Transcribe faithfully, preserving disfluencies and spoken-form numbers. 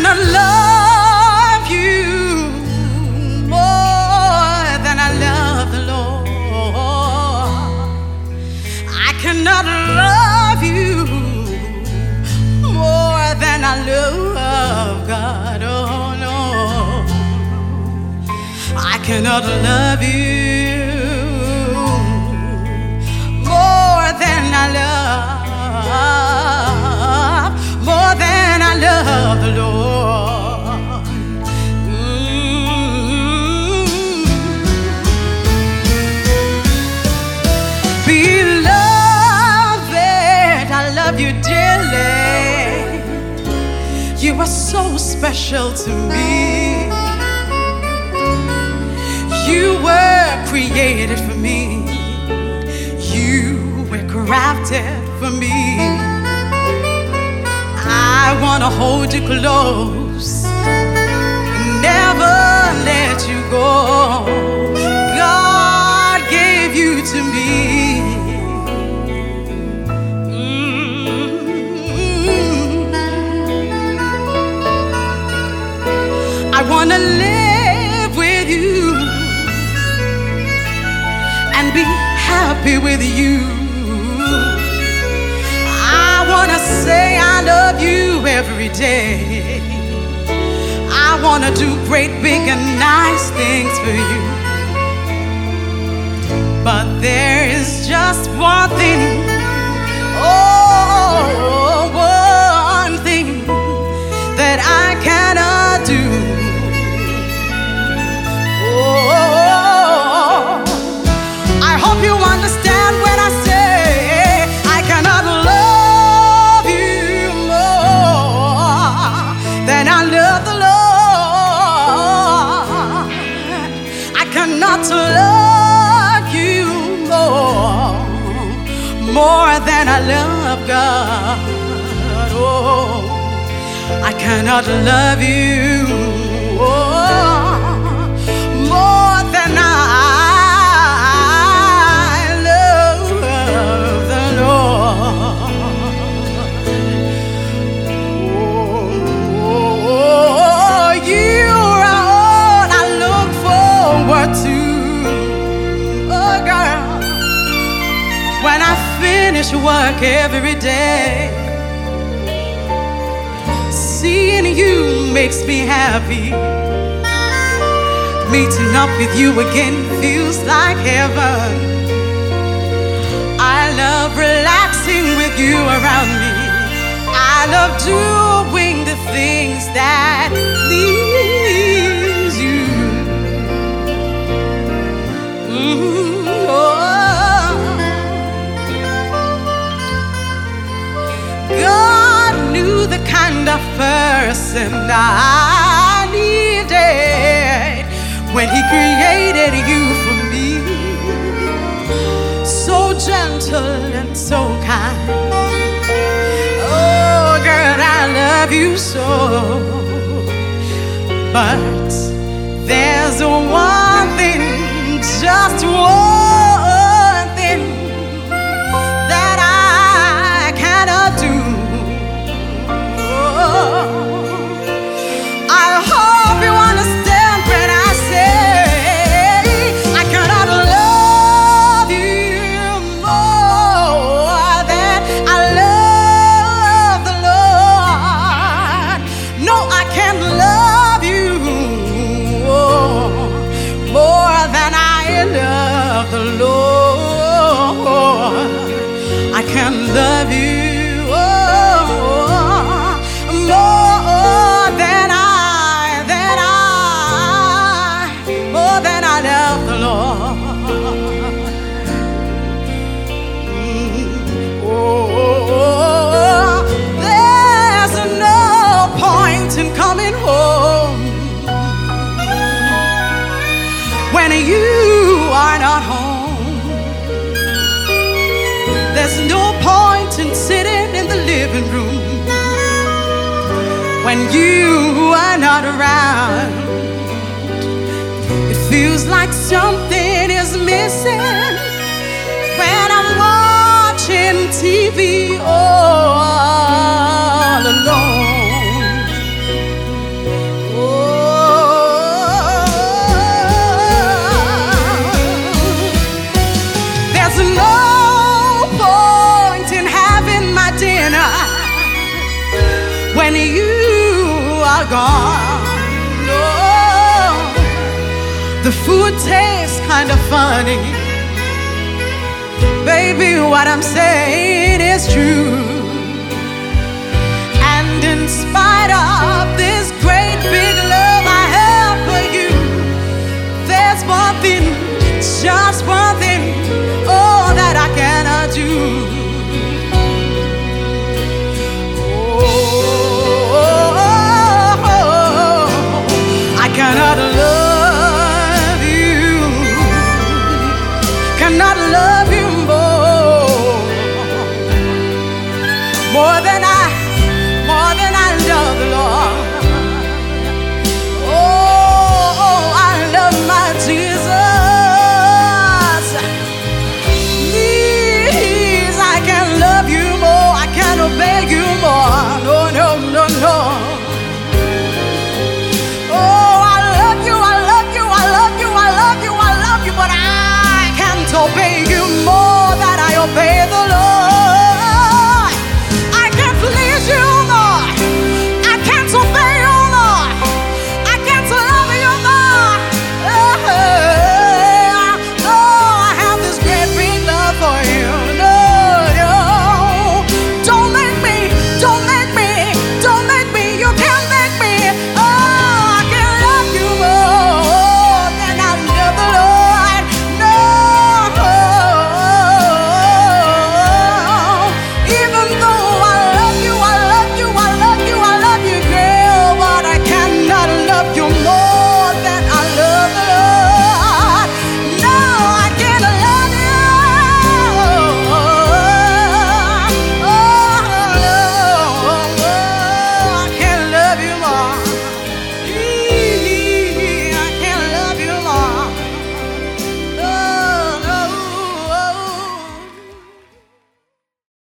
cannot love you more than I love the Lord. I cannot love you more than I love God. Oh no, I cannot love you more than I love, more than I love the Lord. Mm-hmm. Beloved, I love you dearly. You are so special to me. You were created for me. You were crafted for me. I wanna hold you close, never let you go. God gave you to me. Mm-hmm. I wanna live with you and be happy with you. I wanna say I love you every day. I wanna do great, big, and nice things for you. But there is just one thing, oh, one thing that I cannot do. Oh, I hope you understand when I say I cannot love you more than I love the Lord. I cannot love you more, more than I love God. Oh, I cannot love you oh, more than I when I finish work every day. Seeing you makes me happy. Meeting up with you again feels like heaven. I love relaxing with you around me. I love doing the things that please you. Mm-hmm. Oh. God knew the kind of person I needed when He created you for me. So gentle and so kind. Oh, girl, I love you so. But there's one thing, just one thing that I cannot do. I hope you understand when I say I cannot love you more than I love the Lord. No, I can't love you more than I love the Lord. I can't love you more than I, than I, more than I love the Lord. Mm. Oh, there's no point in coming home when you are not home. There's no point in sitting in the living room when you are not around. It feels like something is missing when I'm watching T V all alone. are gone. Oh, the food tastes kind of funny. Baby, what I'm saying